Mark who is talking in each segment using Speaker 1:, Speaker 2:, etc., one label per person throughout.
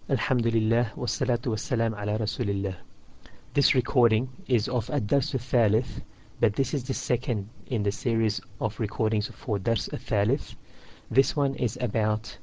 Speaker 1: Alhamdulillah, wassalatu wassalam ala Rasulillah. This recording is of Ad-Dars al-Thalith, but this is the second in the series of recordings for Dars al-Thalith. This one is about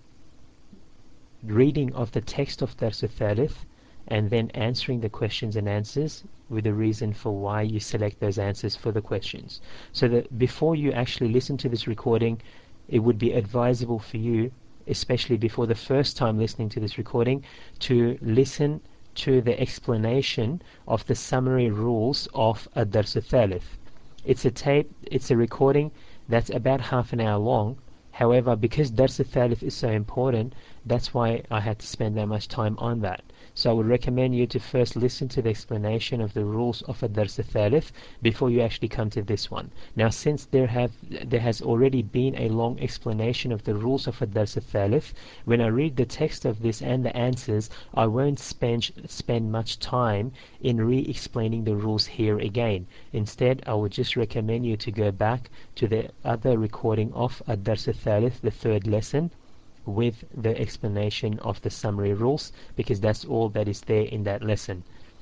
Speaker 1: reading of the text of Dars al-Thalith and then answering the questions and answers with a reason for why you select those answers for the questions. So that before you actually listen to this recording, it would be advisable for you, especially before the first time listening to this recording, to listen to the explanation of the summary rules of Ad-Dars al-Thalith. It's a tape, it's a recording that's about half an hour long. However, because Dars al-Thalith is so important, that's why I had to spend that much time on that. So I would recommend you to first listen to the explanation of the rules of Ad-Dars al-Thalith before you actually come to this one. Now, since there has already been a long explanation of the rules of Ad-Dars al-Thalith, when I read the text of this and the answers, I won't spend much time in re-explaining the rules here again. Instead, I would just recommend you to go back to the other recording of Ad-Dars al-Thalith, the third lesson, with the explanation of the summary rules, because that's all that is there in that lesson.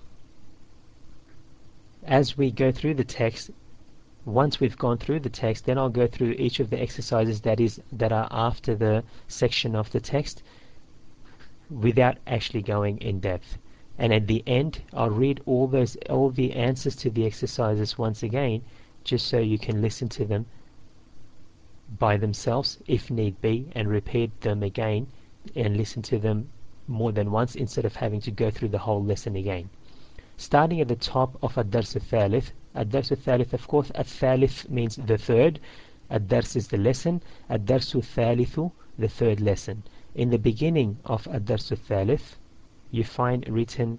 Speaker 1: As we go through the text, once we've gone through the text, then I'll go through each of the exercises that are after the section of the text without actually going in depth. And at the end, I'll read all the answers to the exercises once again, just so you can listen to them by themselves if need be, and repeat them again and listen to them more than once instead of having to go through the whole lesson again. Starting at the top of Ad-Dars al-Thalith. Ad-Dars al-Thalith, of course, Al-Thalith means the third. Ad-Dars is the lesson. Ad-Dars al-Thalithu, the third lesson. In the beginning of Ad-Dars al-Thalith, you find written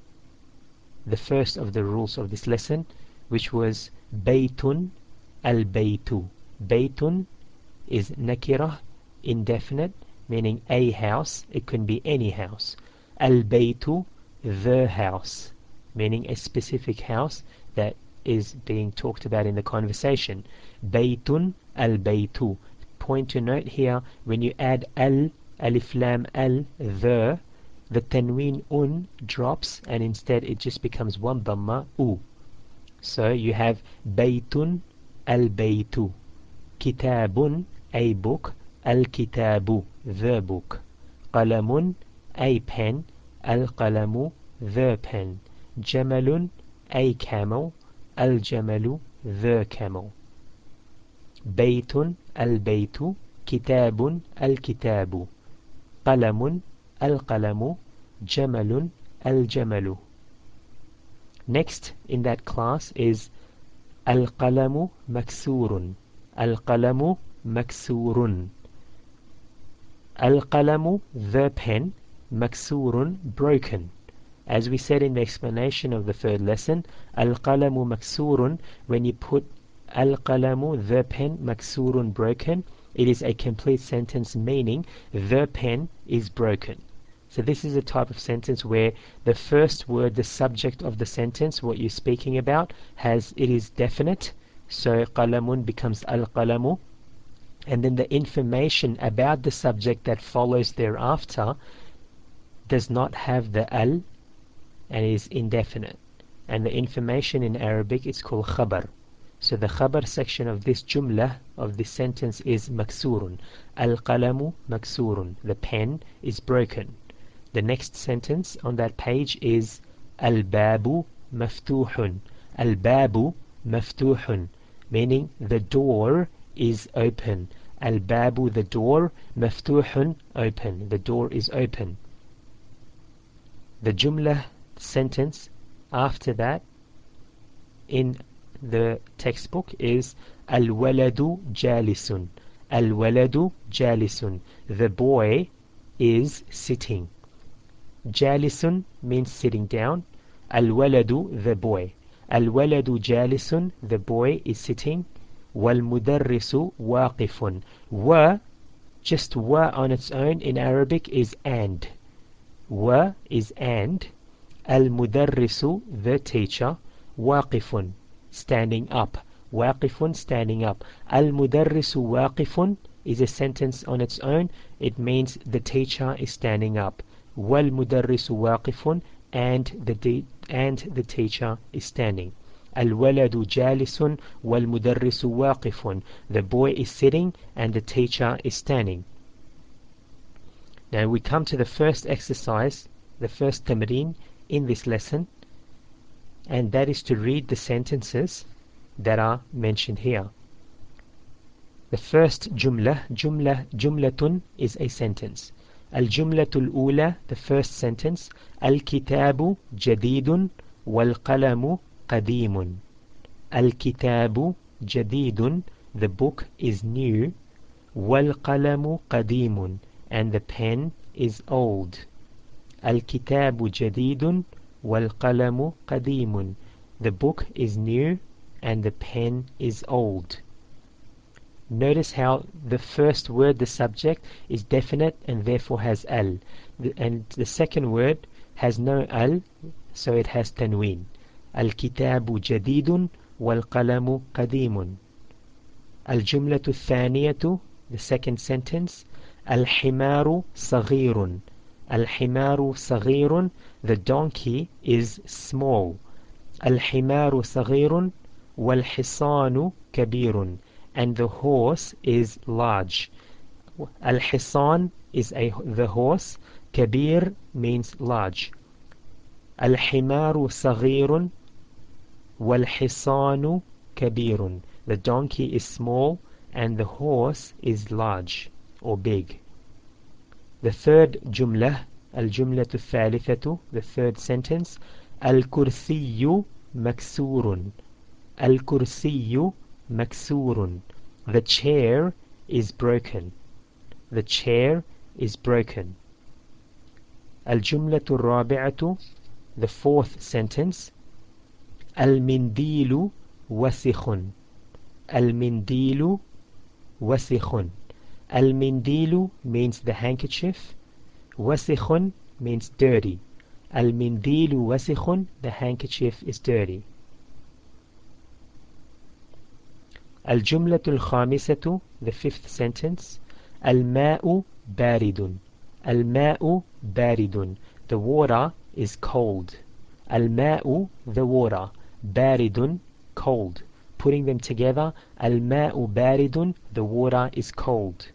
Speaker 1: the first of the rules of this lesson, which was Baytun al-Baytu. Baytun is nakirah, indefinite, meaning a house. It can be any house. Al-Baytu, the house, meaning a specific house that is being talked about in the conversation. Baytun al-Baytu. Point to note here, when you add al, alif lam al, the tanween un drops and instead it just becomes one dhamma, u. So you have Baytun al-Baytu. Kitabun, a book. Al-Kitabu, the book. Qalamun, a pen. Al-Qalamu, the pen. Jamalun, a camel. Al-Jamalu, the camel. Baytun al-Baytu. Kitabun al-Kitabu. Qalamun al-Qalamu. Jamalun al-Jamalu. Next in that class is Al-Qalamu maksurun. Al-Qalamu maksurun. Al-Qalamu, the pen. Maksurun, broken. As we said in the explanation of the third lesson, Al-Qalamu maksurun, when you put Al-Qalamu, the pen, maksurun, broken, it is a complete sentence meaning the pen is broken. So this is a type of sentence where the first word, the subject of the sentence, what you're speaking about, it is definite. So qalamun becomes al-qalamu, and then the information about the subject that follows thereafter does not have the al and is indefinite. And the information in Arabic is called khabar. So the khabar section of this jumlah, of this sentence, is maksurun. Al-qalamu maksurun. The pen is broken. The next sentence on that page is Al-babu maftuhun. Al-babu maftuhun, meaning the door is open. Al-babu, the door. Maftuhun, open. The door is open. The jumlah sentence after that in the textbook is Al-waladu jalisun. Al-waladu jalisun. The boy is sitting. Jalisun means sitting down. Al-waladu, the boy. Al-waladu jalisun, the boy is sitting. Wal-mudarrisu waqifun. Wa, just wa on its own in Arabic is and. Wa is and. Al-mudarrisu, the teacher. Waqifun, standing up. Waqifun, standing up. Al-mudarrisu waqifun is a sentence on its own. It means the teacher is standing up. والمدرس واقف and the teacher is standing. الولد جالس والمدرس واقف. The boy is sitting and the teacher is standing. Now we come to the first exercise, the first tamreen in this lesson, and that is to read the sentences that are mentioned here. The first jumlatun is a sentence. Al-jumlatul ula, the first sentence, Al-kitabu jadidun wal-qalamu qadimun. Al-kitabu jadidun, the book is new, wal-qalamu qadimun, and the pen is old. Al-kitabu jadidun wal-qalamu qadimun, the book is new and the pen is old. Notice how the first word, the subject, is definite and therefore has al. And the second word has no al, so it has tanween. Al-kitabu jadidun wal-qalamu qadimun. Al-jumlatu thaniyatu, the second sentence, Al-himaru saghirun. Al-himaru saghirun, the donkey is small. Al-himaru saghirun wal-hisanu kabirun, and the horse is large. Al-hisan is the horse, kabir means large. Al-himaru saghirun wal-hisanu kabirun, the donkey is small and the horse is large or big. The third jumlah, al-jumlatu thalithatu, the third sentence, al-kursiyyu maksurun. Al-kursiyyu maksurun, the chair is broken. The chair is broken. Al-jumlatu rabi'atu, the fourth sentence, al-mindilu wasikhun. Al-mindilu wasikhun. Al-mindilu means the handkerchief. Wasikhun means dirty. Al-mindilu wasikhun, the handkerchief is dirty. Al-jumlatu al-khamisatu, the fifth sentence, al-ma'u baridun. Al-ma'u baridun, the water is cold. Al-ma'u, the water, baridun, cold. Putting them together, al-ma'u baridun, the water is cold.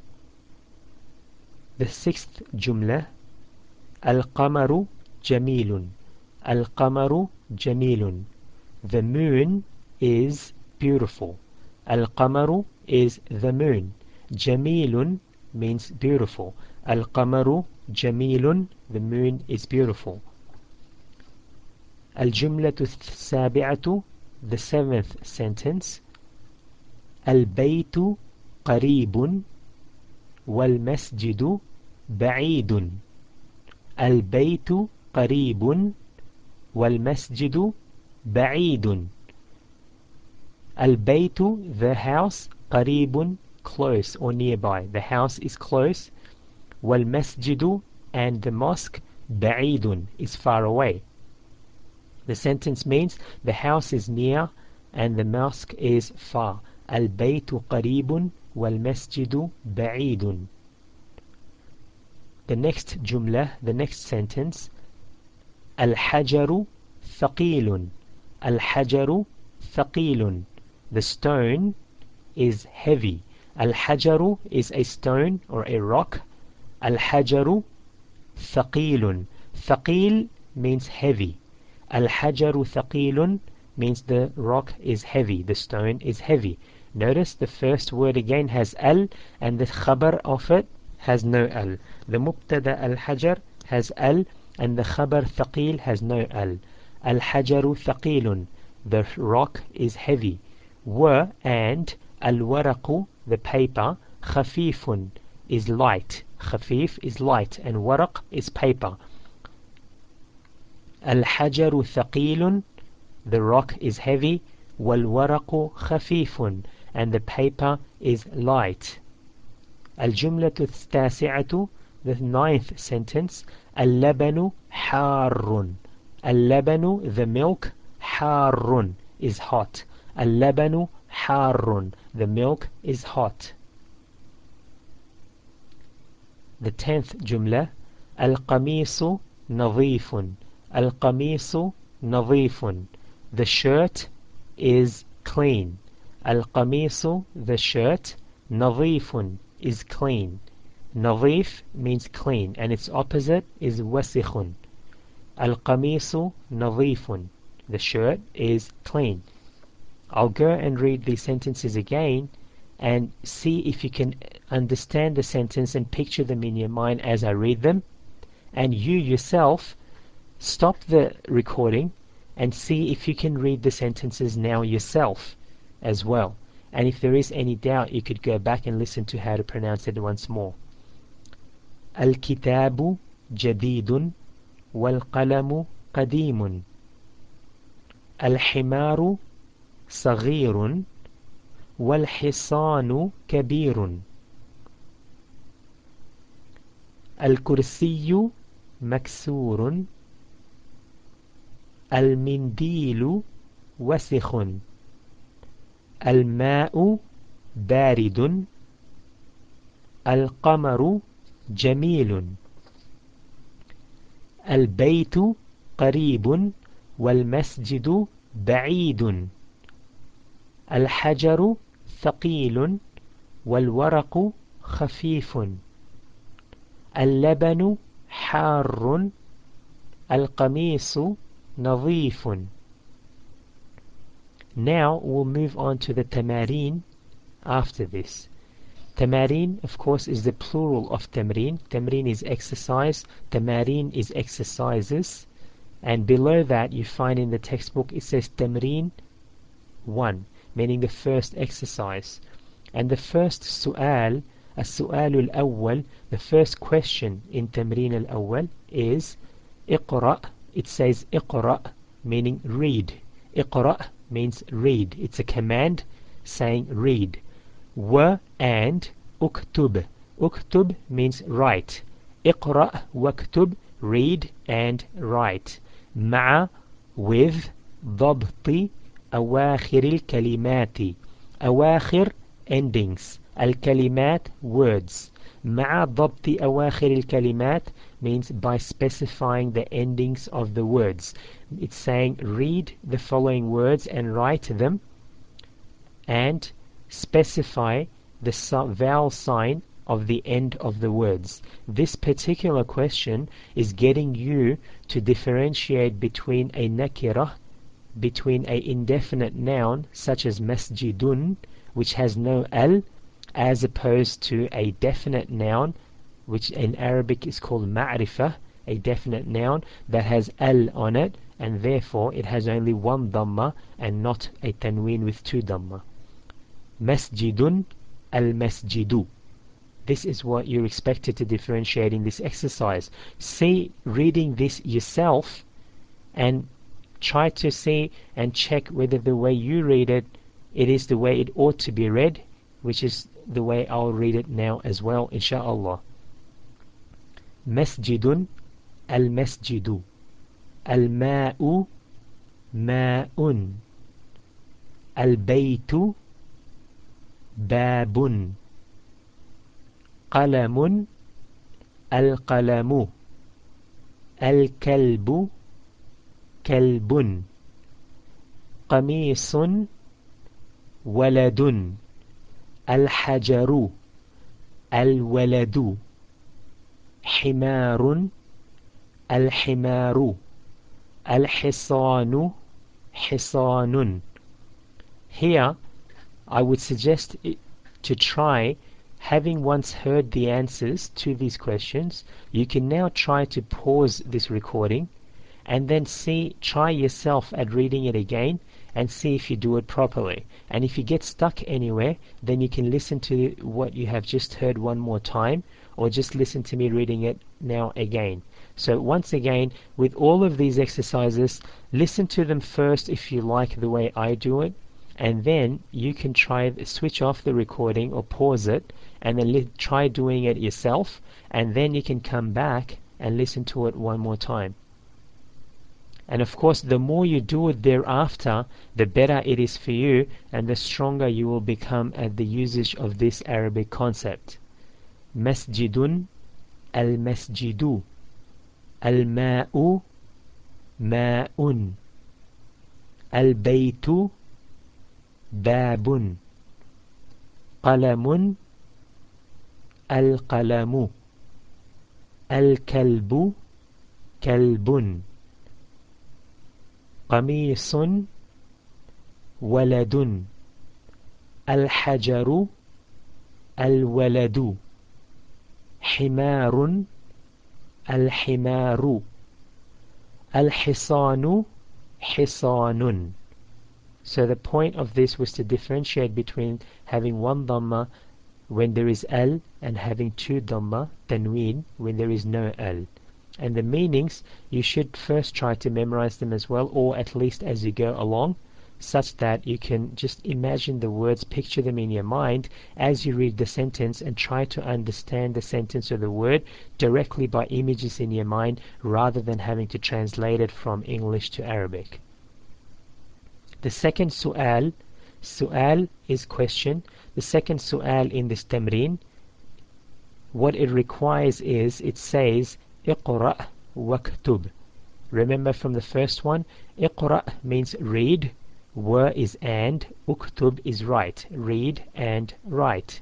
Speaker 1: The sixth jumla, al-qamaru jamilun. Al-qamaru jamilun, the moon is beautiful. Al-qamaru is the moon. Jamilun means beautiful. Al-qamaru jamilun, the moon is beautiful. Al-jumlatu sabi'atu, the seventh sentence, al-baytu qaribun wal-masjidu ba'idun. Al-baytu qaribun wal-masjidu ba'idun. Al-baytu, the house, qaribun, close or nearby. The house is close. Wal-masjidu, and the mosque, ba'idun, is far away. The sentence means the house is near and the mosque is far. Al-baytu qaribun wal-masjidu ba'idun. The next jumla, the next sentence, al-hajaru thaqilun. Al-hajaru thaqilun, the stone is heavy. Al-hajaru is a stone or a rock. Al-hajaru thaqilun. Thaqil means heavy. Al-hajaru thaqilun means the rock is heavy, the stone is heavy. Notice the first word again has al and the khabar of it has no al. The mubtada al-hajar has al and the khabar thaqil has no al. Al-hajaru thaqilun, the rock is heavy. Wa, and al-waraqu, the paper, khafifun, is light. Khafif is light and waraq is paper. Al-hajaru thaqilun, the rock is heavy. Wal-waraqu khafifun, and the paper is light. Al-jumlatu tasi'atu, the ninth sentence, al-labanu harrun. Al-labanu, the milk, harrun, is hot. Al-labanu harrun, the milk is hot. The 10th jumla, القميص نظيف. القميص نظيف. The shirt is clean. القميص, the shirt. نظيف is clean. نظيف means clean, and its opposite is وسخ. القميص نظيف. The shirt is clean. I'll go and read these sentences again and see if you can understand the sentence and picture them in your mind as I read them. And you yourself stop the recording and see if you can read the sentences now yourself as well. And if there is any doubt, you could go back and listen to how to pronounce it once more. الكتاب جديد والقلم قديم. الحمار صغير والحصان كبير. الكرسي مكسور. المنديل وسخ. الماء بارد. القمر جميل. البيت قريب والمسجد بعيد. الحجر ثقيل والورق خفيف. اللبن حار. القميص نظيف. Now we'll move on to the tamarin after this. Tamarin, of course, is the plural of tamrin. Tamrin is exercise. Tamarin is exercises. And below that you find in the textbook it says tamrin 1, meaning the first exercise. And the first su'al, as-su'al al-awwal, the first question in tamrin al-awwal is iqra. It says iqra, meaning read. Iqra means read. It's a command saying read. Wa and uktub. Uktub means write. Iqra waktub, read and write. مع with ضبط أواخر الكلمات. أواخر endings. الكلمات words. مع ضبط أواخر الكلمات means by specifying the endings of the words. It's saying read the following words and write them and specify the vowel sign of the end of the words. This particular question is getting you to differentiate between a nakirah, between a indefinite noun such as masjidun, which has no al, as opposed to a definite noun, which in Arabic is called ma'rifah, a definite noun that has al on it, and therefore it has only one dhamma and not a tanween with two dhamma. Masjidun, al-masjidu. This is what you're expected to differentiate in this exercise. See reading this yourself and try to see and check whether the way you read it, it is the way it ought to be read, which is the way I'll read it now as well, inshaAllah. Masjidun, al-masjidu. Al-ma'u, ma'un. Al-baytu, babun. قلم القلم. الكلب كلب. قميص ولد. الحجر الولد. حمار الحمار. الحصان حصان. Here I would suggest to try, having once heard the answers to these questions, you can now try to pause this recording and then try yourself at reading it again and see if you do it properly. And if you get stuck anywhere, then you can listen to what you have just heard one more time, or just listen to me reading it now again. So once again, with all of these exercises, listen to them first if you like the way I do it, and then you can try switch off the recording or pause it and then try doing it yourself, and then you can come back and listen to it one more time. And of course, the more you do it thereafter, the better it is for you and the stronger you will become at the usage of this Arabic concept. Masjidun, al-masjidu. الماء ماء البيت باب قلم القلم الكلب كلب قميص ولد الحجر الولد حمار الحمار الحصان حصان. So the point of this was to differentiate between having one dhamma when there is al and having two dhamma, tanween, when there is no al. And the meanings, you should first try to memorize them as well, or at least as you go along, such that you can just imagine the words, picture them in your mind as you read the sentence, and try to understand the sentence or the word directly by images in your mind rather than having to translate it from English to Arabic. The second su'al, su'al is question. The second su'al in this tamreen, what it requires is, it says, اقرأ واكتب. Remember from the first one, اقرأ means read, wa is and, uktub is write, read and write.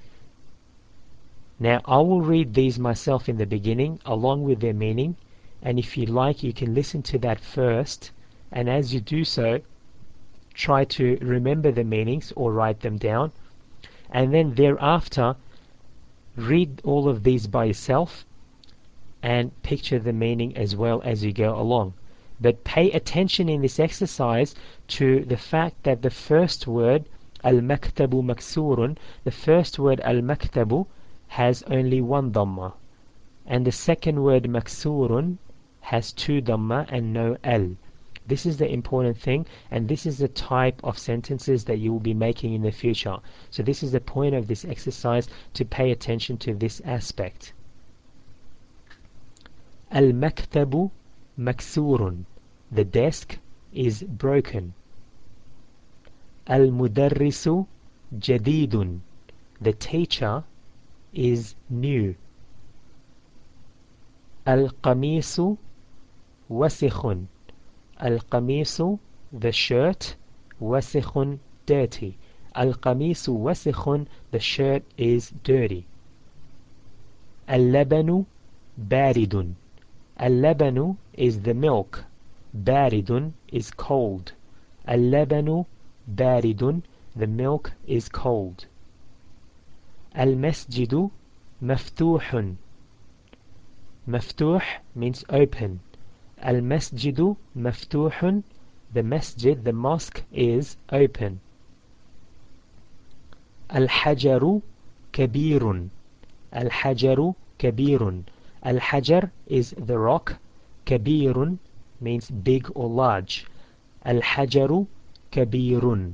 Speaker 1: Now I will read these myself in the beginning along with their meaning, and if you like you can listen to that first, and as you do so try to remember the meanings or write them down, and then thereafter read all of these by yourself and picture the meaning as well as you go along. But pay attention in this exercise to the fact that the first word al-maktabu maksurun, the first word al-maktabu has only one dhamma, and the second word maksurun has two dhamma and no al. This is the important thing, and this is the type of sentences that you will be making in the future. So this is the point of this exercise, to pay attention to this aspect. Al-maktabu maksurun, the desk is broken. Al-mudarrisu jadidun, the teacher is new. Al-qamisu wasikhun, al-qamisu, the shirt, wasikhun, dirty. Al-qamisu wasikhun, the shirt is dirty. Al-labanu baridun, al-labanu is the milk, baridun is cold. Al-labanu baridun, the milk is cold. Al-masjidu maftuhun, maftuh means open. Al-masjidu maftuhun, the masjid, the mosque is open. Al-hajaru kabirun, al-hajaru kabirun, al-hajar is the rock, kabirun means big or large. Al-hajaru kabirun.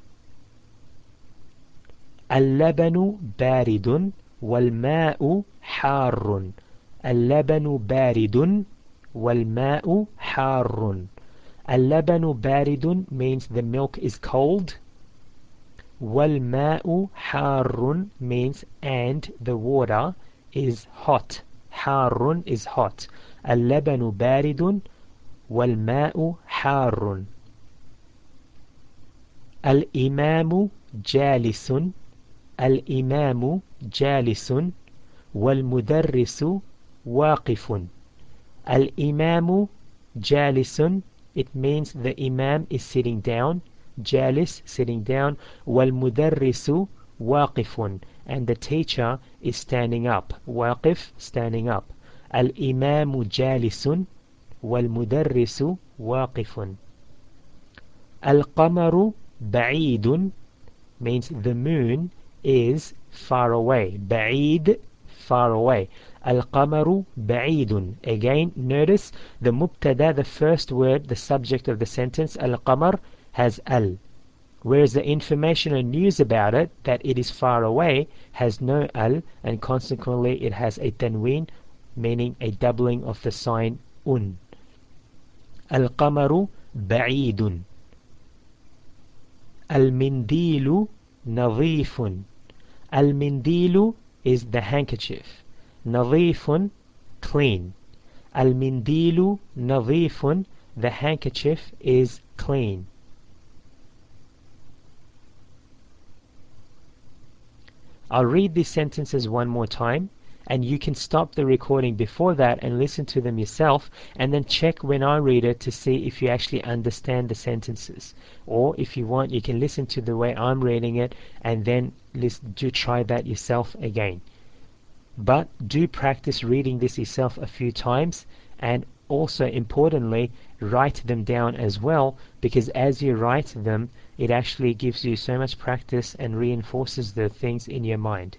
Speaker 1: Al-labanu baridun wal-ma'u harrun, al-labanu baridun wal-ma'u harrun. Al-labanu baridun means the milk is cold. Wal-ma'u harrun means and the water is hot. Harrun is hot. Al-labanu baridun wal-ma'u harrun. Al-imamu jalisun, al-imamu jalisun wal-mudarrisu waqifun. Al-imamu jalisun, it means the imam is sitting down, jalis sitting down, wal-mudarrisu waqifun, and the teacher is standing up, waqif standing up. Al-imamu jalisun wal-mudarrisu waqifun. Al-qamaru ba'idun means the moon is far away. Ba'id, far away. Al-qamaru ba'idun. Again, notice the mubtada, the first word, the subject of the sentence, al-qamar, has al. Whereas the information and news about it, that it is far away, has no al, and consequently it has a tanween, meaning a doubling of the sign un. Al-qamaru ba'idun. Al-mindilu nadhifun. Al-mindilu is the handkerchief. Nadhifun, clean. المنديل نظيف. The handkerchief is clean. I'll read these sentences one more time, and you can stop the recording before that and listen to them yourself, and then check when I read it to see if you actually understand the sentences. Or if you want, you can listen to the way I'm reading it and then do try that yourself again. But do practice reading this yourself a few times, and also importantly, write them down as well, because as you write them, it actually gives you so much practice and reinforces the things in your mind.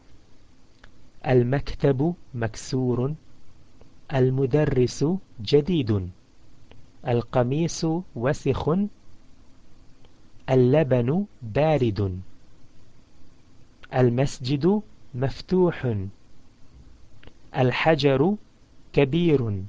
Speaker 1: المكتب مكسور. المدرس جديد. القميص وسخ. اللبن بارد. المسجد مفتوح. الحجر كبير.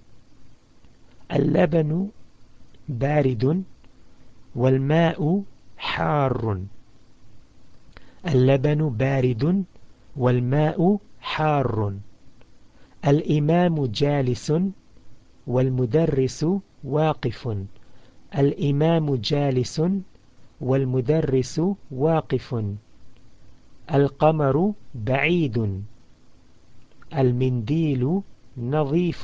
Speaker 1: اللبن بارد والماء حار. اللبن بارد والماء حار. الإمام جالس والمدرس واقف. الإمام جالس والمدرس واقف. القمر بعيد. المنديل نظيف.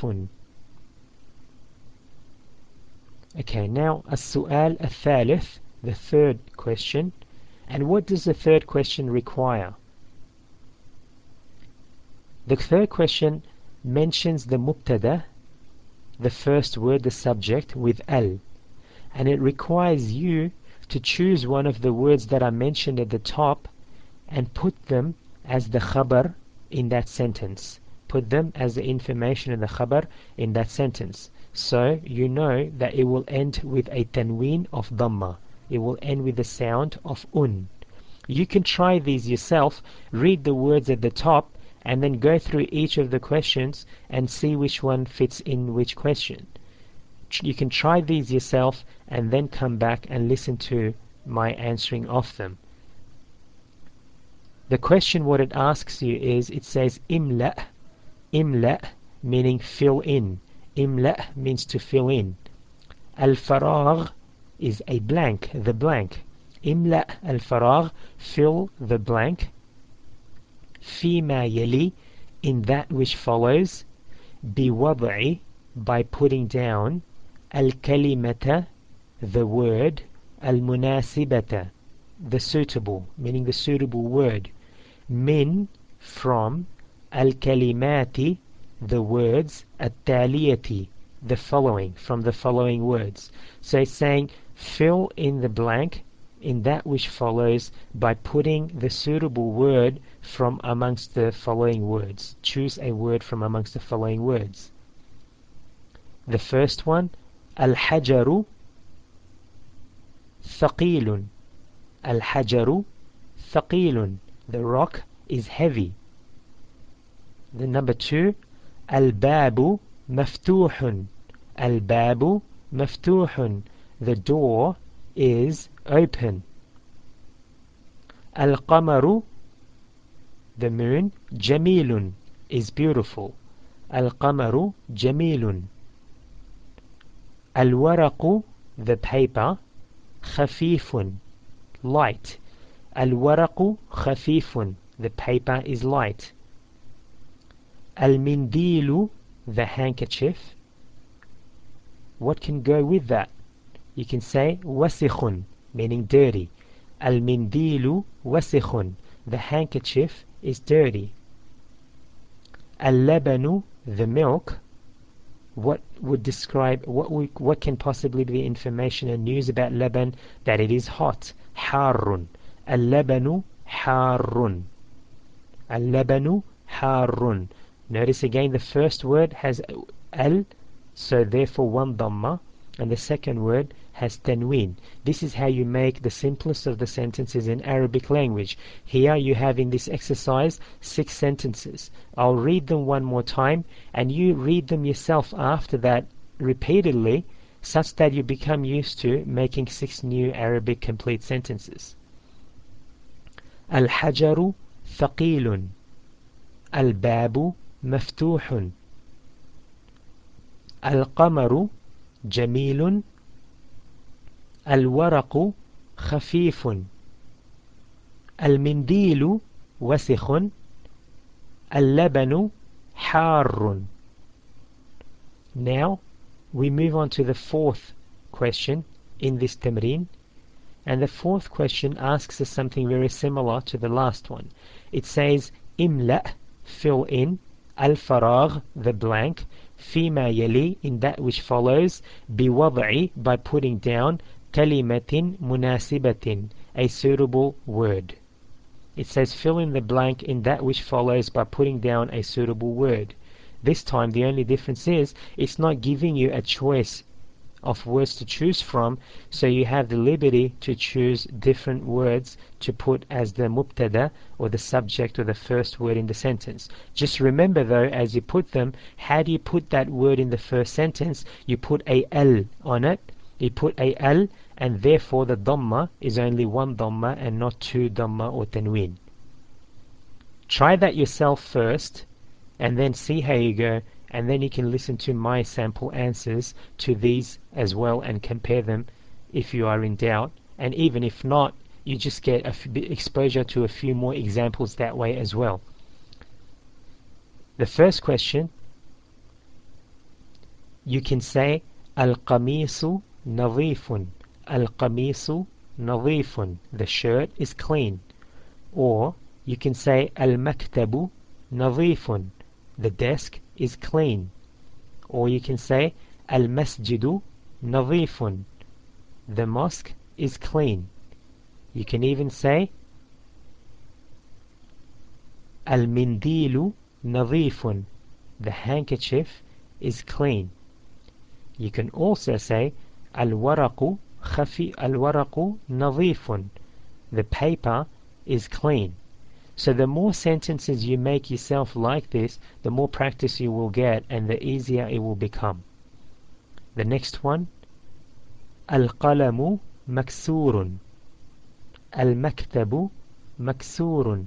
Speaker 1: Okay, now السؤال الثالث, the third question. And what does the third question require? The third question mentions the mubtada, the first word, the subject, with al. And it requires you to choose one of the words that are mentioned at the top and put them as the khabar in that sentence. Put them as the information in the khabar in that sentence. So you know that it will end with a tanween of dhamma. It will end with the sound of un. You can try these yourself, read the words at the top, and then go through each of the questions and see which one fits in which question. You can try these yourself and then come back and listen to my answering of them. The question, what it asks you is, it says imla. Imla meaning fill in. Imla means to fill in. Al-faragh is a blank, the blank. Imla al-faragh, fill the blank. Fima yali, in that which follows. Biwad'i, by putting down. Al-kalimata, the word. Al-munasibata, the suitable, meaning the suitable word. Min, from. Al-kalimati, the words. At-taliyati, the following, from the following words. So it's saying fill in the blank in that which follows by putting the suitable word from amongst the following words. Choose a word from amongst the following words. The first one, al-hajaru thaqilun. Al-hajaru thaqilun, the rock is heavy. The number two, al-babu maftuhun. Al-babu maftuhun, the door is open. Al-qamaru, the moon, jamilun, is beautiful. Al-qamaru jamilun. Al-waraqu, the paper, khafifun, light. Al-waraqu khafifun, the paper is light. Al-mindilu, the handkerchief. What can go with that? You can say wasikhun, meaning dirty. Al-mindilu wasikhun, the handkerchief is dirty. Al-labanu, the milk. What would describe, what can possibly be information and news about laban? That it is hot. Harrun. Al-labanu harrun. Al-labanu harrun. Notice again the first word has al, so therefore one dhamma, and the second word has tanween. This is how you make the simplest of the sentences in Arabic language. Here you have in this exercise 6 sentences. I'll read them one more time, and you read them yourself after that repeatedly, such that you become used to making 6 new Arabic complete sentences. Al-hajaru thaqilun. Al-babu مفتوح. القمر جميل الورق خفيف المنديل وسخ اللبن حار. Now we move on to the fourth question in this tamreen, and the fourth question asks us something very similar to the last one. It says imla, fill in, al-faragh, the blank, fima yali, in that which follows, biwad'i, by putting down, kalimatin munasibatin, a suitable word. It says fill in the blank in that which follows by putting down a suitable word. This time the only difference is it's not giving you a choice of words to choose from, so you have the liberty to choose different words to put as the mubtada or the subject or the first word in the sentence. Just remember though, as you put them, how do you put that word in the first sentence? You put a L on it. You put a L, and therefore the dhamma is only one dhamma and not two dhamma or tanween. Try that yourself first and then see how you go, and then you can listen to my sample answers to these as well and compare them if you are in doubt. And even if not, you just get exposure to a few more examples that way as well. The first question, you can say al-qamisu nadhifun. Al-qamisu nadhifun. The shirt is clean. Or you can say al-maktabu nadhifun. The desk is clean. Or you can say al-masjidu nadhifun. The mosque is clean. You can even say al-mindilu nadhifun. The handkerchief is clean. You can also say al-waraqu nadhifun. The paper is clean. So the more sentences you make yourself like this, the more practice you will get and the easier it will become. The next one, al-qalamu maksurun. Al-maktabu maksurun.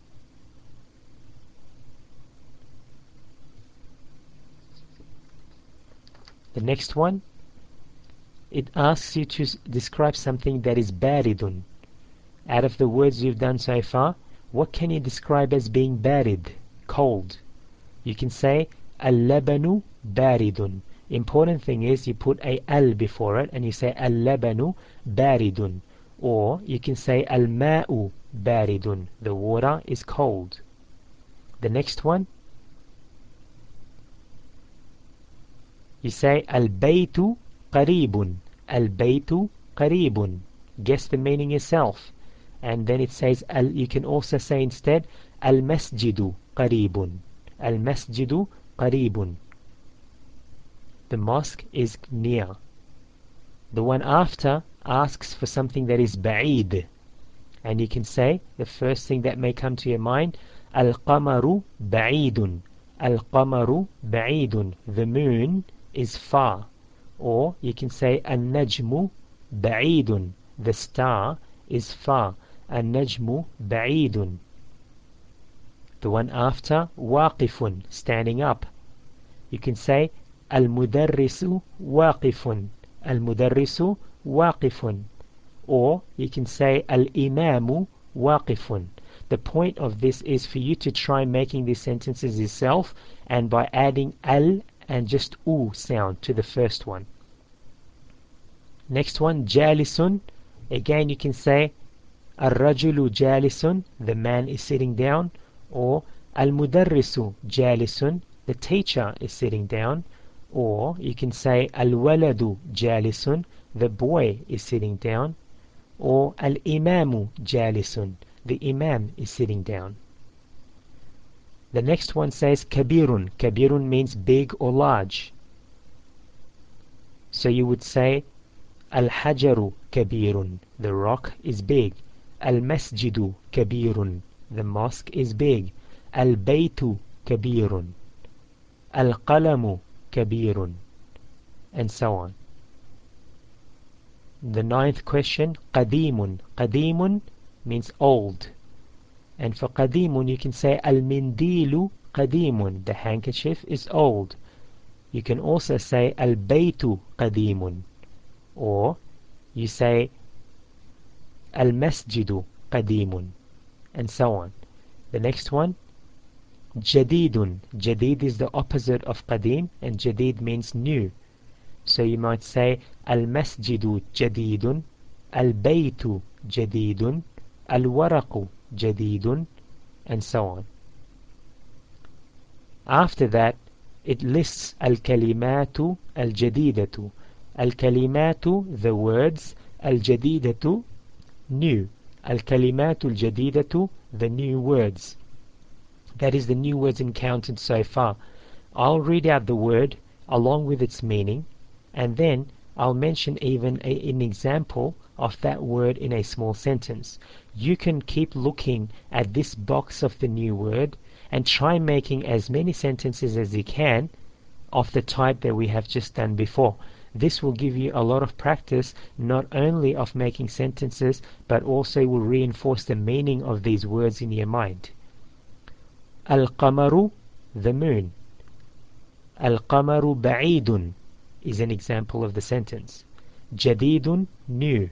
Speaker 1: The next one, it asks you to describe something that is baridun. Out of the words you've done so far, what can you describe as being barid, cold? You can say al-labanu baridun. Important thing is you put a al before it and you say al-labanu baridun. Or you can say al-ma'u baridun. The water is cold. The next one, you say al-baytu qaribun. Al-baytu qaribun. Guess the meaning yourself. And then it says, you can also say instead, al-masjidu qaribun. Al-masjidu qaribun. The mosque is near. The one after asks for something that is ba'id. And you can say, the first thing that may come to your mind, al-qamaru ba'idun. Al-qamaru ba'idun. The moon is far. Or you can say, al-najmu ba'idun. The star is far. An-najmu ba'idun. The one after, waqifun, standing up. You can say al-mudarrisu waqifun. Al-mudarrisu waqifun. Or you can say al-imamu waqifun. The point of this is for you to try making these sentences yourself, and by adding al and just u sound to the first one. Next one, jalisun. Again you can say Ar-rajulu jalisun, the man is sitting down. Or al-mudarrisu jalisun, the teacher is sitting down. Or you can say al-waladu jalisun, the boy is sitting down. Or al-imamu jalisun, the imam is sitting down. The next one says kabirun. Kabirun means big or large. So you would say al-hajaru kabirun, the rock is big. Al-masjidu kabirun, the mosque is big. Al-baytu kabirun. Al-qalamu kabirun. And so on. The ninth question, qadimun. Qadimun means old. And for qadimun you can say al-mindilu qadimun, the handkerchief is old. You can also say al-baytu qadimun, or you say al-masjidu qadimun, and so on. The next one, jadidun. Jadid is the opposite of qadim, and jadid means new. So you might say al-masjidu jadidun, al-baytu jadidun, al-waraqu jadidun, and so on. After that, it lists al-kalimatu al-jadidatu. Al-kalimatu, the words, al-jadidatu, new. Al-kalimatu al-jadidatu, the new words. That is the new words encountered so far. I'll read out the word along with its meaning, and then I'll mention even an example of that word in a small sentence. You can keep looking at this box of the new word and try making as many sentences as you can of the type that we have just done before. This will give you a lot of practice, not only of making sentences, but also will reinforce the meaning of these words in your mind. Al-qamaru, the moon. Al-qamaru ba'idun is an example of the sentence. Jadidun, new.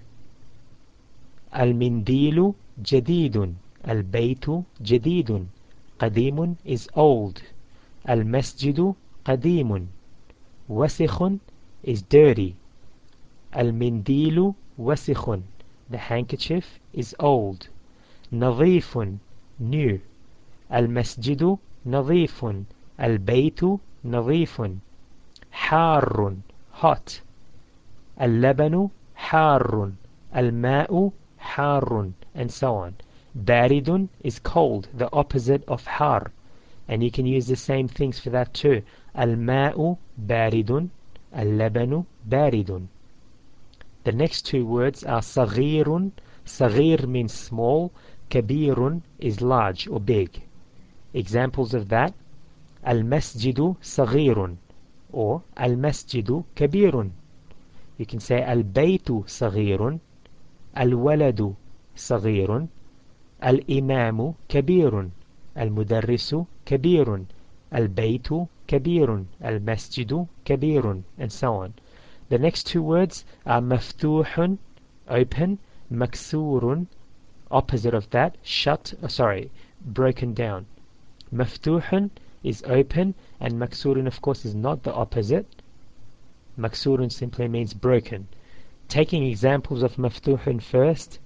Speaker 1: Al-mindilu jadidun. Al-baytu jadidun. Qadimun is old. Al-masjidu qadimun. Wasikhun is dirty. Al-mindilu wasikhun. The handkerchief is old. Nadhifun, new. Al-masjidu nadhifun. Al-baytu nadhifun. Harrun, hot. Al-labanu harrun. Al-ma'u harrun, and so on. Baridun is cold, the opposite of har. And you can use the same things for that too. Al-ma'u baridun. Al-labanu baridun. The next two words are saghirun. Saghir means small. Kabirun is large or big. Examples of that: al-masjidu saghirun, or al-masjidu kabirun. You can say al-baytu saghirun, al-waladu saghirun, al-imamu kabirun, al-mudarrisu kabirun, al-baytu kabirun, al-masjidu kabirun, and so on. The next two words are maftuhun, open, maksurun, opposite of that, broken down. Maftuhun is open, and maksurun, of course, is not the opposite. Maksurun simply means broken. Taking examples of maftuhun first,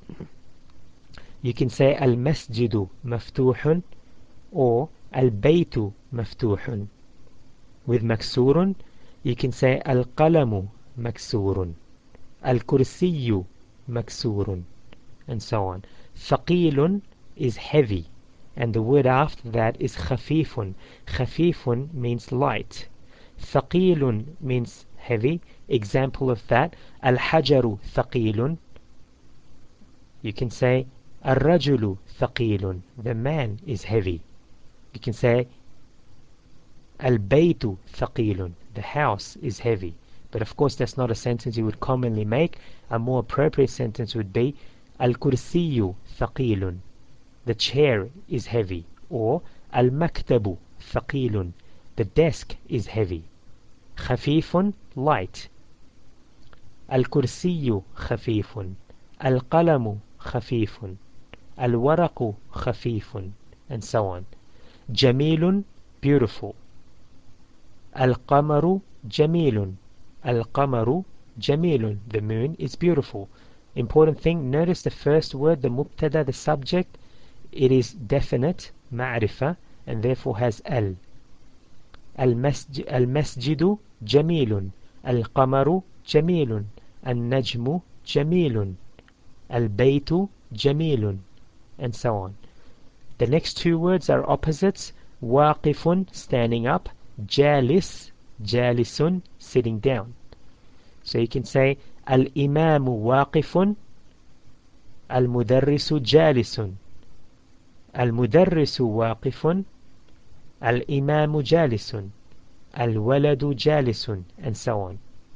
Speaker 1: you can say al-masjidu maftuhun, or al-baytu maftuhun. With maksurun, you can say al-qalamu maksurun, al-kursiyu maksurun, and so on. Thaqilun is heavy, and the word after that is khafifun. Khafifun means light. Thaqilun means heavy. Example of that: al-hajaru thaqilun. You can say ar-rajulu thaqilun. The man is heavy. You can say al-baytu thaqilun. The house is heavy. But of course that's not a sentence you would commonly make. A more appropriate sentence would be al-kursiyu thaqilun. The chair is heavy. Or al-maktabu thaqilun. The desk is heavy. Khafifun, light. Al-kursiyu khafifun. Al-qalamu khafifun. Al-waraqu khafifun, and so on. Jamilun, beautiful. Al-qamaru jamilun. Al-qamaru jamilun. The moon is beautiful. Important thing, notice the first word, the mubtada, the subject, it is definite, ma'rifah, and therefore has al. Al-masjidu jamilun. Al-qamaru jamilun. Al-najmu jamilun. Al-baytu jamilun, and so on. The next two words are opposites. Waqifun, standing up. Jalis, jalisun, sitting down. So you can say al-imamu waqifun, al-mudarrisu jalisun. Al-mudarrisu waqifun, al-imamu jalisun, al-waladu jalisun, and so on.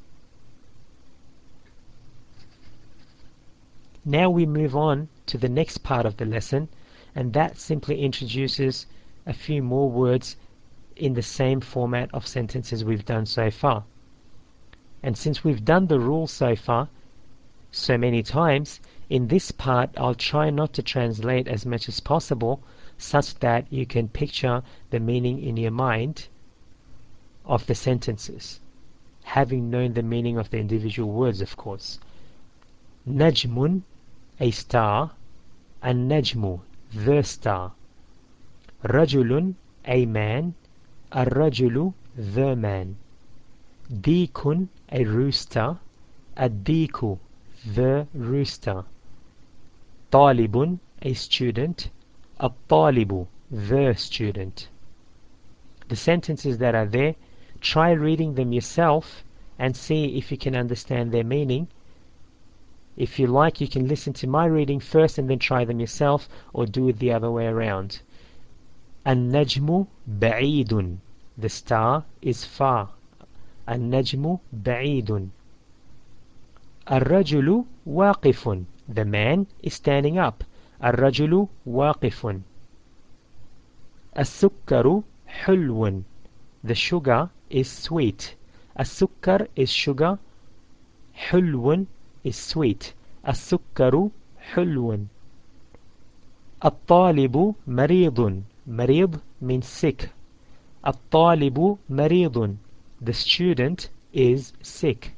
Speaker 1: Now we move on to the next part of the lesson, and that simply introduces a few more words in the same format of sentences we've done so far. And since we've done the rule so far so many times, in this part I'll try not to translate as much as possible, such that you can picture the meaning in your mind of the sentences, having known the meaning of the individual words, of course. Najmun, a star. An-najmu, the star. Rajulun, a man. Ar-rajulu, the man. Deekun, a rooster. Ad-deeku, the rooster. Talibun, a student. At-talibu, the student. The sentences that are there, try reading them yourself and see if you can understand their meaning. If you like, you can listen to my reading first and then try them yourself, or do it the other way around. An-najmu ba'idun, the star is far. An-najmu ba'idun. Ar-rajulu waqifun, the man is standing up. Ar-rajulu waqifun. As-sukkaru hulwun, the sugar is sweet. As-sukkar is sugar. Hulwun is sweet. As-sukkaru hulwun. At-talibu maridun, marid means sick. At-talibu maridun, the student is sick.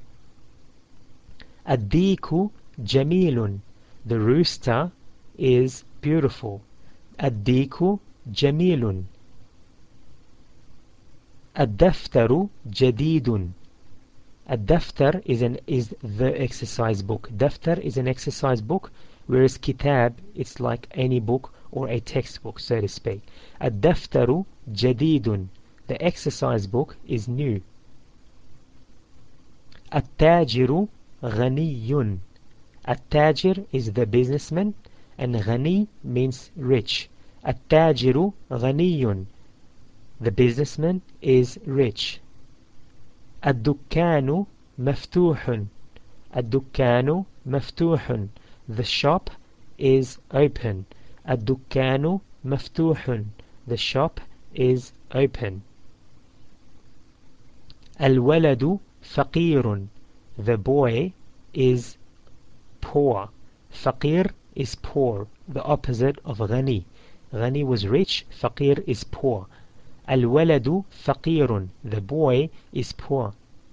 Speaker 1: Ad-deeku jamilun, the rooster is beautiful. Ad-deeku jamilun. Ad-daftaru jadidun. Ad-daftar is the exercise book. Daftar is an exercise book, whereas kitab it's like any book or a textbook, so to speak. Ad-daftaru jadidun, the exercise book is new. At-tajiru ghaniyun. At-tajir is the businessman, and ghani means rich. At-tajiru ghaniyun, the businessman is rich. Ad-dukkanu maftuhun. Ad-dukkanu maftuhun, the shop is open. Ad-dukkanu maftuhun, the shop is open. Al-waladu faqirun, the boy is poor. Faqir is poor, the opposite of ghani. Ghani was rich, faqir is poor. Al-waladu faqirun, the boy is poor.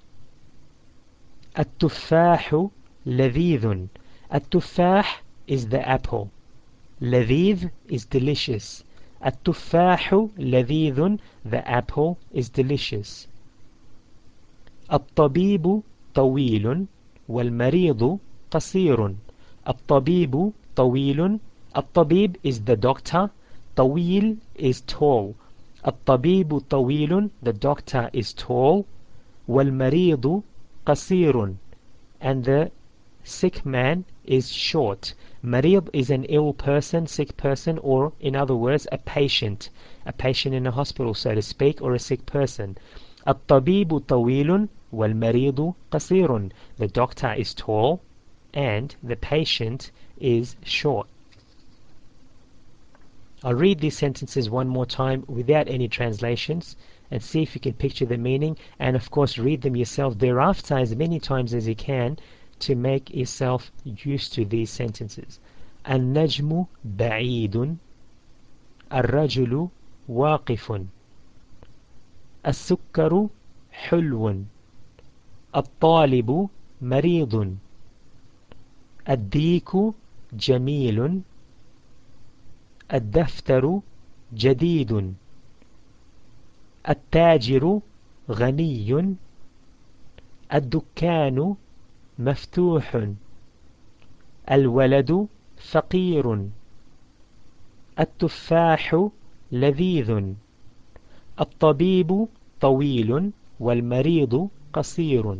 Speaker 1: At-tuffahu ladhidun. At-tuffah is the apple. Ladhid is delicious. At-tuffahu ladhidun, the apple is delicious. At-tabibu tawilun wal-maridu qasirun. At-tabibu tawilun. At-tabib is the doctor. Tawil is tall. At-tabibu tawilun, the doctor is tall. Wal-maridu qasirun, and the sick man is short. Marid is an ill person, sick person, or in other words, a patient in a hospital, so to speak, or a sick person. At-tabibu tawilun wal-maridu qasirun, the doctor is tall and the patient is short. I'll read these sentences one more time without any translations and see if you can picture the meaning, and of course read them yourself thereafter as many times as you can to make yourself used to these sentences. An-najmu ba'idun. Ar-rajulu waqifun. As-sukkaru hulwun. At-talibu maridun. Ad-deeku jamilun. Ad-daftaru jadidun. التاجر غني. الدكان مفتوح. الولد فقير. التفاح لذيذ. الطبيب طويل والمريض قصير.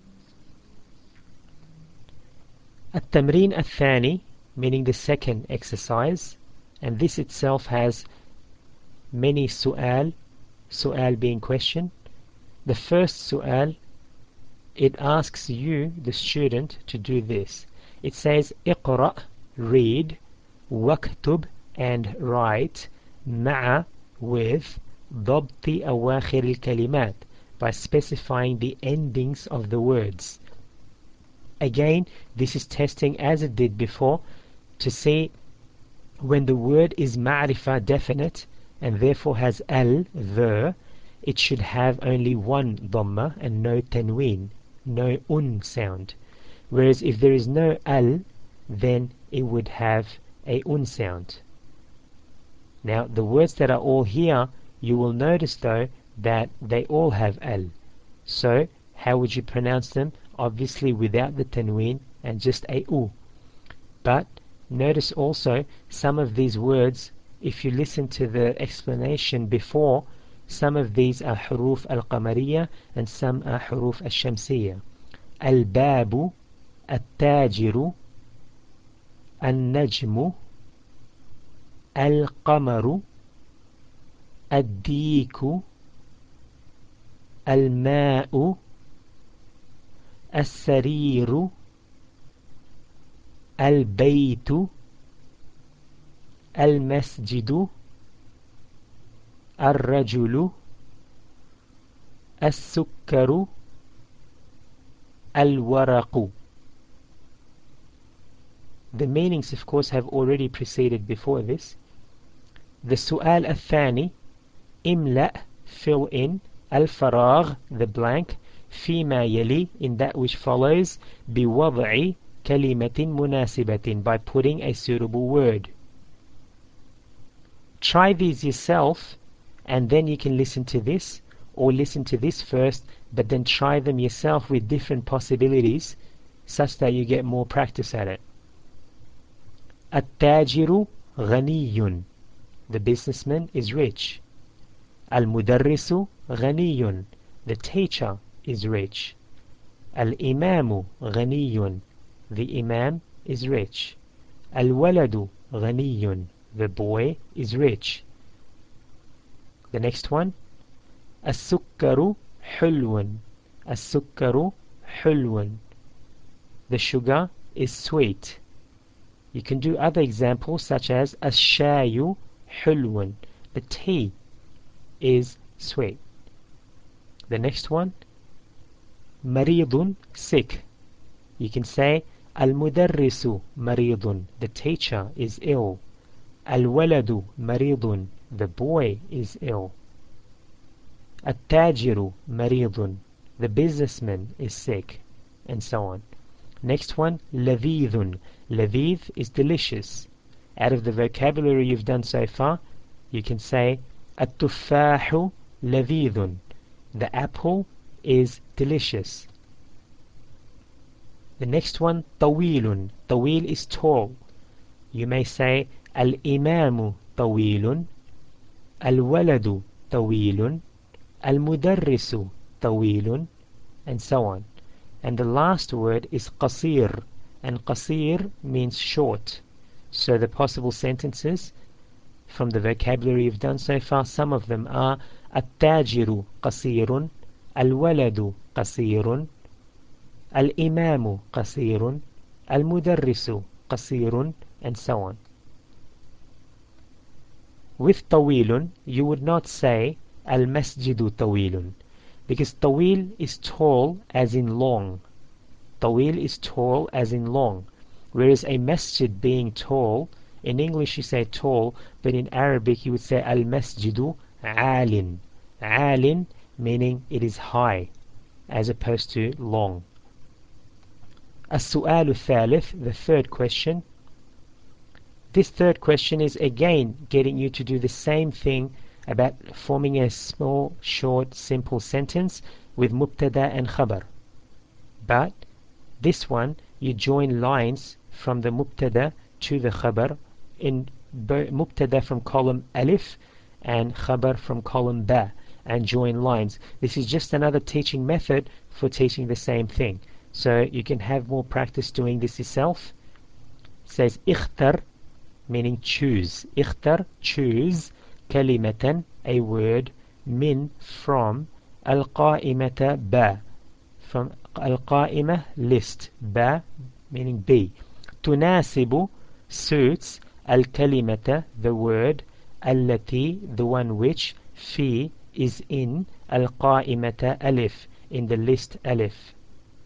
Speaker 1: التمرين الثاني, meaning the second exercise, and this itself has many su'al being question. The first su'al, it asks you, the student, to do this. It says, اقرأ, read, واكتب, and write, مع, with, ضبط أواخر الكلمات, by specifying the endings of the words. Again, this is testing as it did before to see when the word is ma'rifah, definite, and therefore has al, the, it should have only one dhamma and no tanween, no sound. Whereas if there is no al, then it would have a sound. Now the words that are all here, you will notice though that they all have al. So how would you pronounce them? Obviously without the tanween and just a u. But notice also some of these words, if you listen to the explanation before, some of these are huruf al-qamariyya and some are huruf al-shamsiyya. Al-babu, al-tajiru, al-najmu, al-qamaru, al-diku, al-ma'u, al-sariru, al-baytu, al-masjidu, al-rajulu, al-sukkaru, al-waraqu. The meanings, of course, have already preceded before this. The su'al al-thani, imla, fill in, al-faragh, the blank, fima yali, in that which follows, biwad'i kalimatin munasibatin, by putting a suitable word. Try these yourself, and then you can listen to this, or listen to this first, but then try them yourself with different possibilities, such that you get more practice at it. At-tajiru ghaniyun, the businessman is rich. Al-mudarrisu ghaniyun, the teacher is rich. Al-imamu ghaniyun, the imam is rich. Al-waladu ghaniyun, the boy is rich. The next one, as-sukkaru hulwun, as-sukkaru hulwun, the sugar is sweet. You can do other examples such as as-shayu hulwun, the tea is sweet. The next one, maridun, sick. You can say al-mudarrisu maridun, the teacher is ill. Al-waladu maridun, the boy is ill. At-tajiru maridun, the businessman is sick, and so on. Next one, lavithun. Lavith is delicious. Out of the vocabulary you've done so far, you can say at-tuffahu lavithun, the apple is delicious. The next one, tawilun. Tawil is tall. You may say al-imamu tawilun, al-waladu tawilun, al-mudarrisu tawilun, and so on. And the last word is qasir, and qasir means short. So the possible sentences from the vocabulary you've done so far, some of them are at-tajiru qasirun, al-waladu qasirun, al-imamu qasirun, al-mudarrisu qasirun, and so on. With tawilun, you would not say al-masjidu tawilun, because tawil is tall as in long. Tawil is tall as in long. Whereas a masjid being tall, in English you say tall, but in Arabic you would say al-masjidu alin. Alin meaning it is high, as opposed to long. As-su'alu thalith, the third question. This third question is again getting you to do the same thing about forming a small, short, simple sentence with mubtada and khabar. But this one, you join lines from the mubtada to the khabar, in mubtada from column alif and khabar from column ba, and join lines. This is just another teaching method for teaching the same thing. So you can have more practice doing this yourself. It says ikhtar, meaning choose. Ikhtar, choose. Kalimatan, a word. Min, from. Al-qa'imata, ba, from al-qa'imah, list. Ba, meaning B. Tunasibu, suits. Al-kalimata, the word. Allati, the one which. fi is in, al-qa'imata alif, in the list alif.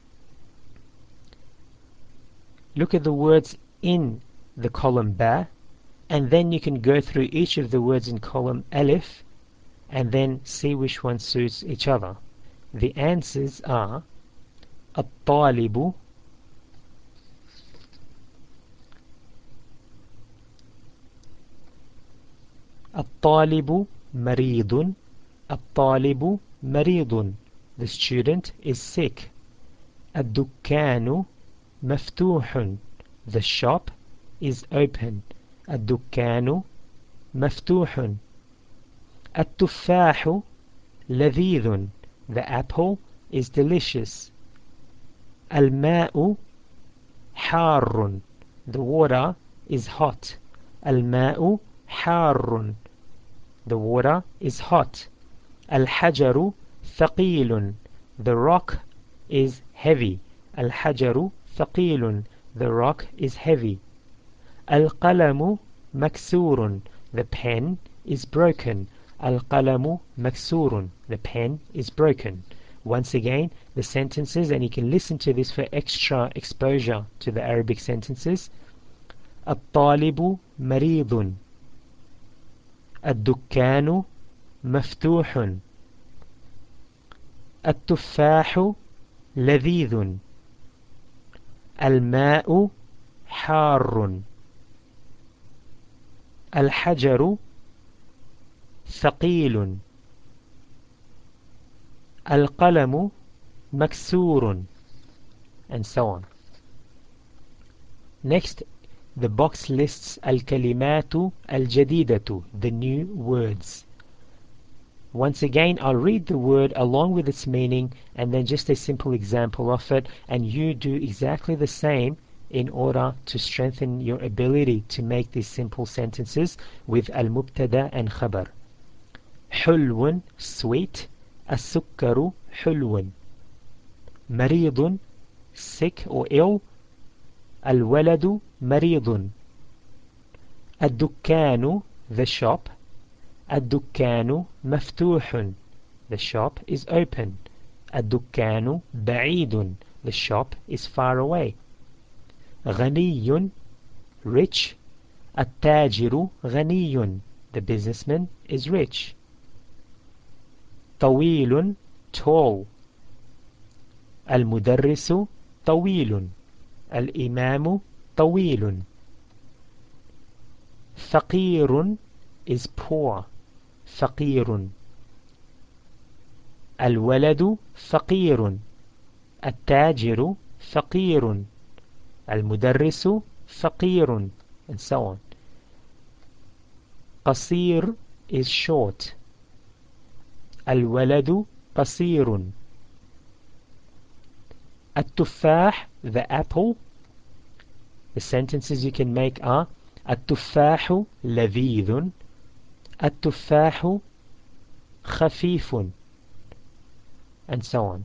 Speaker 1: Look at the words in the column ba, and then you can go through each of the words in column alif and then see which one suits each other. The answers are الطالب الطالب مريض الطالب مريض. The student is sick. الدكان مفتوح. The shop is open. الدكان مفتوح. التفاح لذيذ. The apple is delicious. الماء حار. The water is hot. الماء حار. The water is hot. الحجر ثقيل. The rock is heavy. الحجر ثقيل. The rock is heavy. القلم مكسور. The pen is broken. القلم مكسور. The pen is broken. Once again, the sentences, and you can listen to this for extra exposure to the Arabic sentences. الطالب مريض. الدكان مفتوح. التفاح لذيذ. الماء حار. الحجر ثقيل. القلم مكسور, and so on. Next, the box lists الكلمات الجديدة, the new words. Once again, I'll read the word along with its meaning and then just a simple example of it, and you do exactly the same in order to strengthen your ability to make these simple sentences with al-mubtada and khabar. حلو, sweet. السكر حلو. مريض, sick or ill. الولد مريض. الدكان, the shop. الدكان مفتوح. The shop is open. الدكان بعيد. The shop is far away. غني, rich. التاجر غني. The businessman is rich. طويل, tall. المدرس طويل. الإمام طويل. فقير is poor. فقير. الولد فقير. التاجر فقير. المدرس فقير, and so on. قصير is short. الولد قصير. التفاح, the apple. The sentences you can make are التفاح لذيذ. التفاح خفيف, and so on.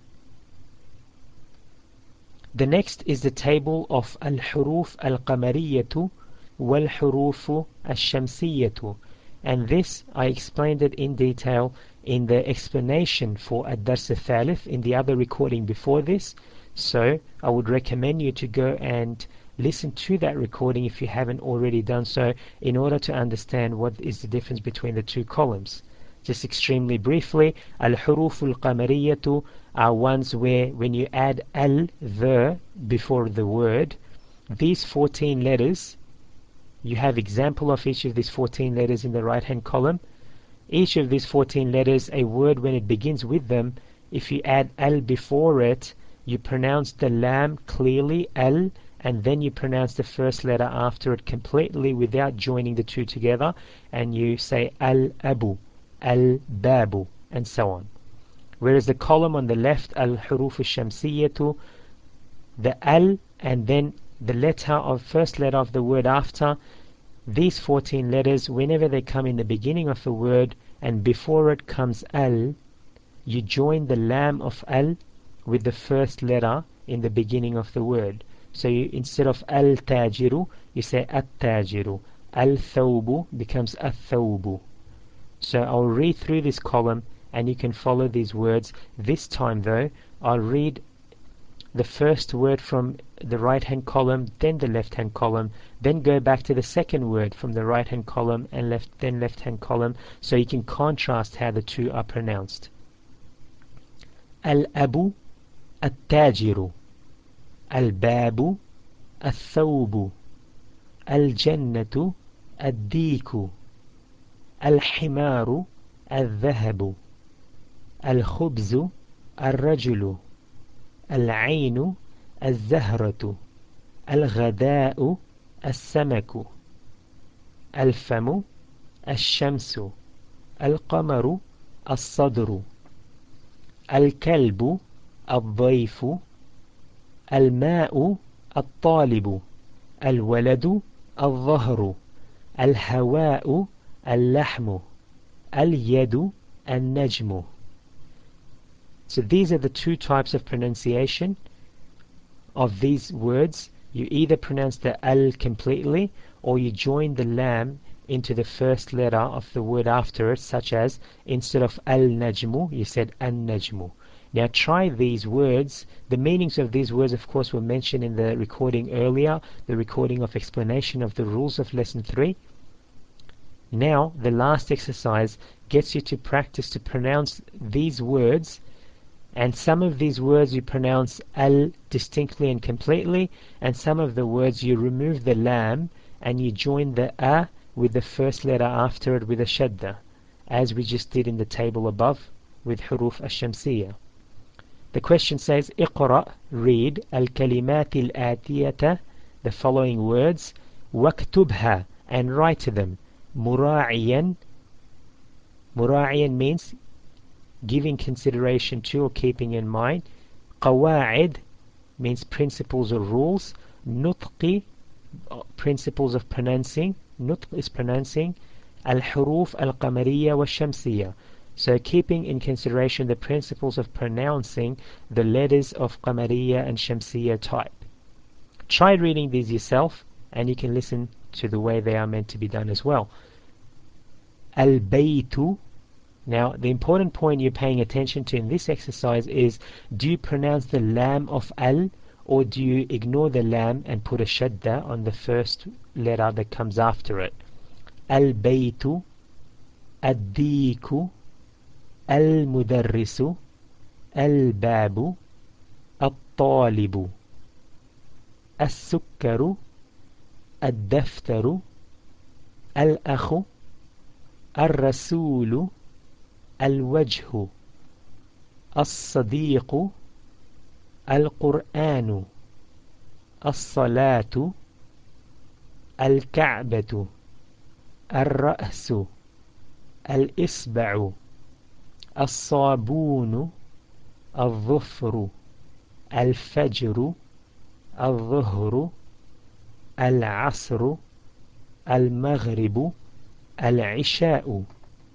Speaker 1: The next is the table of الحروف القمرية والحروف الشمسية, and this I explained it in detail in the explanation for الدرس الثالث in the other recording before this, so I would recommend you to go and listen to that recording if you haven't already done so, in order to understand what is the difference between the two columns. Just extremely briefly, al-huruf al-qamariyatu are ones where when you add the before the word, these 14 letters, you have example of each of these 14 letters in the right hand column. Each of these 14 letters, a word when it begins with them, if you add al before it, you pronounce the lam clearly, al, and then you pronounce the first letter after it completely without joining the two together, and you say al-abu, al-babu, and so on. Whereas the column on the left, al-huruf al-shamsiyatu, the al and then the letter of first letter of the word after, these 14 letters, whenever they come in the beginning of the word and before it comes al, you join the lam of al with the first letter in the beginning of the word. So you, instead of al-tajiru, you say at-tajiru. Al-thawbu becomes at-thawbu. So I'll read through this column and you can follow these words. This time though, I'll read the first word from the right hand column, then the left hand column, then go back to the second word from the right hand column and then left hand column, so you can contrast how the two are pronounced. Al-abu at-tajiru, al-babu al-thawbu, al-jannatu ad-diku, al-himaru al-dhahabu, al-khubzu al-rajulu, العين الزهرة الغداء السمك الفم الشمس القمر الصدر الكلب الضيف الماء الطالب الولد الظهر الهواء اللحم اليد النجم. So these are the two types of pronunciation of these words. You either pronounce the al completely, or you join the lam into the first letter of the word after it, such as instead of al-najmu, you said an-najmu. Now try these words. The meanings of these words, of course, were mentioned in the recording earlier, the recording of explanation of the rules of lesson 3. Now, the last exercise gets you to practice to pronounce these words. And some of these words you pronounce al distinctly and completely, and some of the words you remove the lam and you join the a with the first letter after it with a shadda, as we just did in the table above with huruf ash-shamsiyya. The question says, اقرأ, read, الكلمات الآتية, the following words, واكتبها, and write them, مراعيا. Mura'iyan means giving consideration to or keeping in mind. Qawa'id means principles or rules. Nutqi, principles of pronouncing. Nutq is pronouncing. Al-huruf al-qamariyya wa shamsiyya. So keeping in consideration the principles of pronouncing the letters of qamariyya and shamsiyya type. Try reading these yourself and you can listen to the way they are meant to be done as well. Al-baytu. Now, the important point you're paying attention to in this exercise is, do you pronounce the lam of al, or do you ignore the lam and put a shadda on the first letter that comes after it? Al-baytu, ad-diku, al-mudarrisu, al-babu, al-talibu, al-sukkaru, al-daftaru, al-akhu, al-rasulu, الوجه الصديق القرآن الصلاة الكعبة الرأس الإصبع الصابون الظفر الفجر الظهر العصر المغرب العشاء.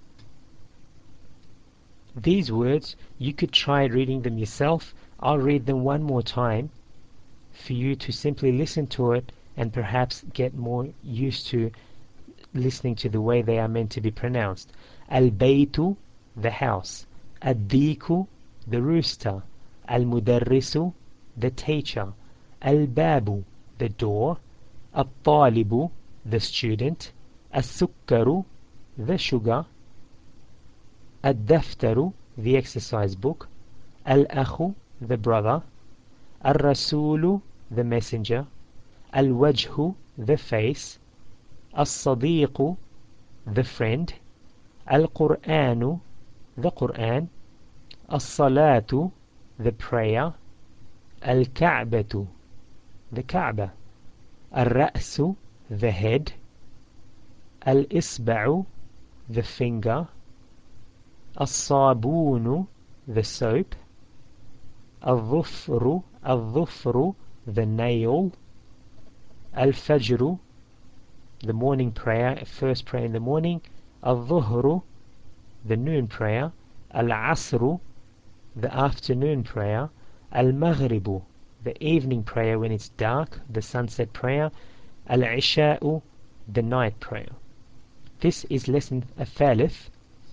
Speaker 1: These words, you could try reading them yourself. I'll read them one more time for you to simply listen to it and perhaps get more used to listening to the way they are meant to be pronounced. Al-baytu, the house. Ad-diku, the rooster. Al-mudarrisu, the teacher. Al-babu, the door. Al-talibu, the student. Al-sukkaru, the sugar. Ad-daftaru, the exercise book. Al-akhu, the brother. Al-rasulu, the messenger. Al-wajhu, the face. Al-sadiqu, the friend. Al-Qur'anu, the Qur'an. Al-salatu, the prayer. Al-ka'batu, the Kaaba. Al-ra'su, the head. Al-isba'u, the finger. Al-sabunu, the soap. Al-dhufru, the nail. Al-fajru, the morning prayer, first prayer in the morning. Al-dhuhru, the noon prayer. Al-asru, the afternoon prayer. Al-maghribu, the evening prayer when it's dark, the sunset prayer. Al-isha'u, the night prayer. This is lesson Thalith,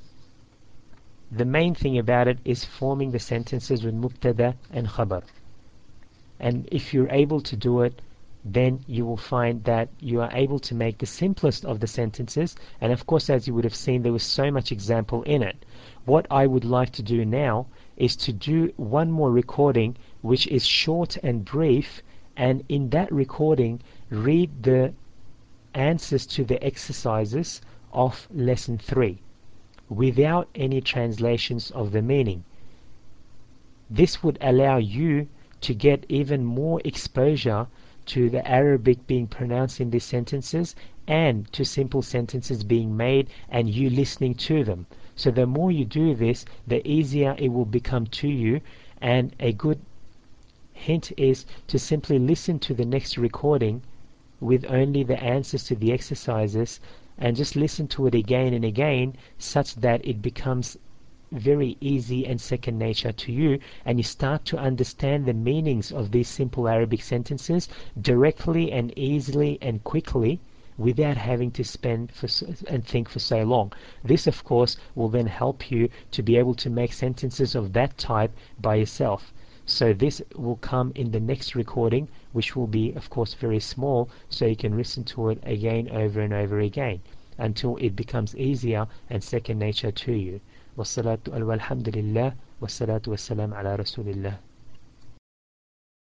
Speaker 1: the main thing about it is forming the sentences with mubtada and khabar. And if you're able to do it, then you will find that you are able to make the simplest of the sentences. And of course, as you would have seen, there was so much example in it. What I would like to do now is to do one more recording which is short and brief, and in that recording read the answers to the exercises of lesson 3 without any translations of the meaning. This would allow you to get even more exposure to the Arabic being pronounced in these sentences and to simple sentences being made and you listening to them. So the more you do this, the easier it will become to you. And a good hint is to simply listen to the next recording with only the answers to the exercises and just listen to it again and again, such that it becomes very easy and second nature to you, and you start to understand the meanings of these simple Arabic sentences directly and easily and quickly without having to spend and think for so long. This of course will then help you to be able to make sentences of that type by yourself. So this will come in the next recording, which will be of course very small, so you can listen to it again over and over again until it becomes easier and second nature to you. والصلاة والحمد لله والصلاة والسلام على رسول الله.